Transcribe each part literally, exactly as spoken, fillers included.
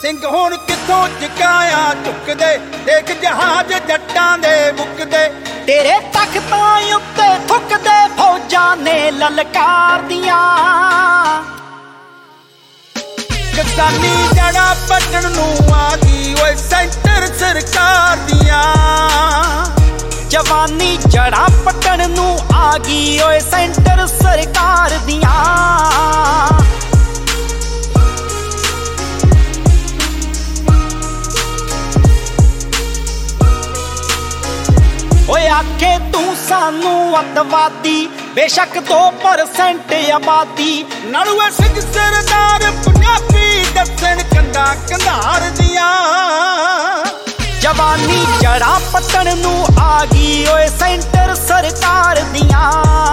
ਸਿੰਘ ਹੁਣ ਕਿੱਥੋਂ ਚੁਕਾਇਆ ਝੁਕਦੇ, ਦੇਖ ਜਹਾਜ਼ ਜੱਟਾਂ ਦੇ ਮੁੱਕਦੇ। ਤੇਰੇ ਤਖਤਾਂ ਉੱਤੇ ਥੁੱਕਦੇ ਫੌਜਾਂ ਨੇ ਲਲਕਾਰਦੀਆਂ। ਕਿਸਾਨੀ ਜੜ੍ਹਾਂ ਪੱਟਣ ਨੂੰ ਆ ਗਈ ਓਏ ਸੈਂਟਰ ਸਰਕਾਰ ਦੀਆਂ। ਜਵਾਨੀ ਜੜ੍ਹਾਂ ਪੱਟਣ ਨੂੰ ਆ ਗਈ ਓਏ ਸੈਂਟਰ ਸਰਕਾਰ ਦੀਆਂ। ਓਏ ਆਖੇ ਤੂੰ ਸਾਨੂੰ ਅੱਤਵਾਦੀ, ਬੇਸ਼ੱਕ ਦੋ ਪਰਸੈਂਟ ਆਬਾਦੀ। ਨਾਲੂਏ ਸਿੰਘ ਸਰਦਾਰ ਪੰਜਾਬੀ ਦੱਸਣ ਕੰਧਾਂ ਕੰਧਾਰ ਦੀਆਂ। ਜਵਾਨੀ ਜੜ੍ਹਾਂ ਪੱਟਣ ਨੂੰ ਆ ਗਈ ਓਏ ਸੈਂਟਰ ਸਰਕਾਰ ਦੀਆਂ।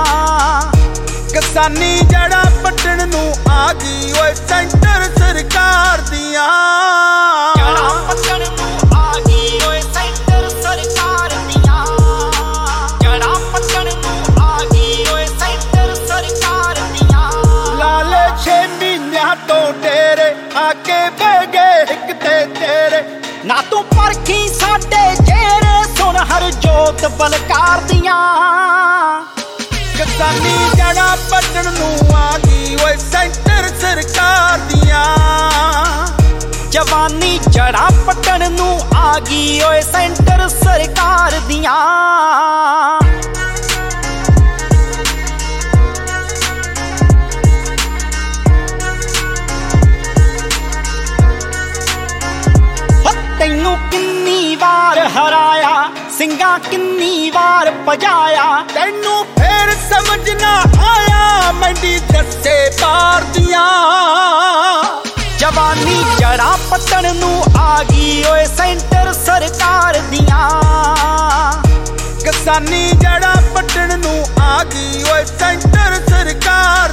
ਕਿਸਾਨੀ ਜੜ੍ਹਾਂ ਪੱਟਣ ਨੂੰ ਆ ਗਈ ਓਏ ਸੈਂਟਰ ਸਰਕਾਰ ਦੀਆਂ। ਜੜ੍ਹਾਂ ਪੱਟਣ ਨੂੰ ਆ ਗਈ ਓਏ ਸੈਂਟਰ ਸਰਕਾਰ ਦੀਆਂ। ਜੜ੍ਹਾਂ ਪੱਟਣ ਨੂੰ ਆ ਗਈ ਓਏ ਸੈਂਟਰ ਸਰਕਾਰ ਦੀਆਂ। ਲਾਲੇ ਛੇ ਮਹੀਨਿਆਂ ਤੋਂ ਡੇਰੇ ਆ ਕੇ ਬਹਿ ਗਏ ਇੱਕ ਤੇ ਤੇਰੇ। ਨਾ ਤੂੰ ਪਰਖੀ ਸਾਡੇ ਚਿਹਰੇ, ਸੁਣ ਹਰਜੋਤ ਬਲਕਾਰ ਦੀਆਂ। ਕਿਸਾਨੀ ਜੜ੍ਹਾਂ ਪੱਟਣ ਨੂੰ ਆ ਗਈ ਓਏ ਸੈਂਟਰ ਸਰਕਾਰ ਦੀਆਂ। ਜਵਾਨੀ ਜੜ੍ਹਾਂ ਪੱਟਣ ਨੂੰ ਆ ਗਈ ਓਏ ਸੈਂਟਰ ਸਰਕਾਰ ਦੀਆਂ। ਤੈਨੂੰ ਕਿੰਨੀ ਵਾਰ ਹਰਾਇਆ, ਸਿੰਘਾਂ ਕਿੰਨੀ ਵਾਰ ਭਜਾਇਆ। ਤੈਨੂੰ ਫੇਰ ਸਮਝ ਨਾ ਆਇਆ, ਮੰਡੀ ਦੱਸੇ ਪਾਰ ਦੀਆਂ। ਜਵਾਨੀ ਜੜ੍ਹਾਂ ਪੱਟਣ ਨੂੰ ਆ ਗਈ ਓਏ ਸੈਂਟਰ ਸਰਕਾਰ ਦੀਆਂ। ਕਿਸਾਨੀ ਜੜ੍ਹਾਂ ਪੱਟਣ ਨੂੰ ਆ ਗਈ ਓਏ ਸੈਂਟਰ ਸਰਕਾਰ